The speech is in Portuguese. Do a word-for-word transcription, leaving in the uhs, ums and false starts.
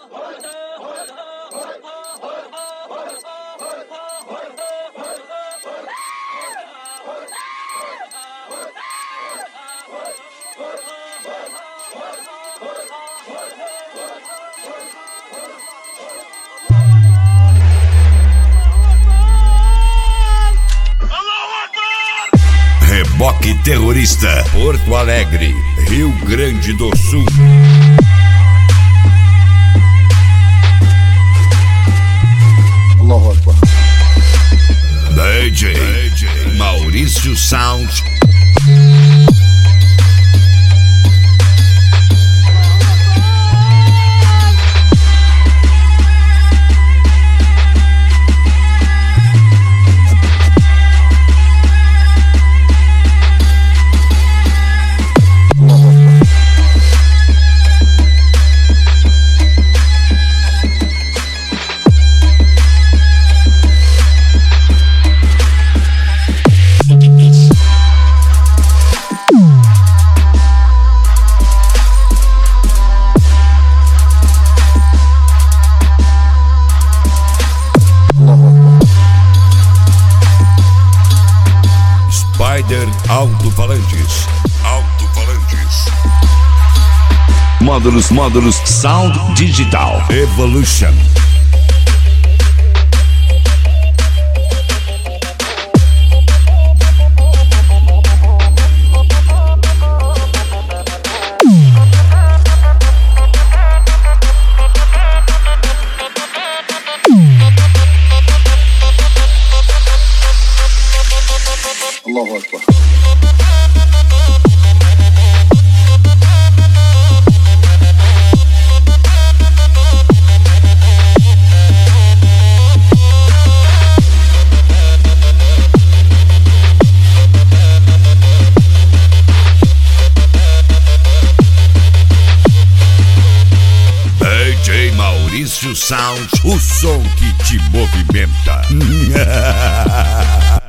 Reboque Terrorista, Porto Alegre, Rio Grande do Sul. Allahu Akbar. D J, D J Maurício Sound. Spider Alto-Falantes. Alto-Falantes. Módulos, módulos, Sound Digital Evolution. Allahu Akbar. D J Maurício Sound, o som que te movimenta.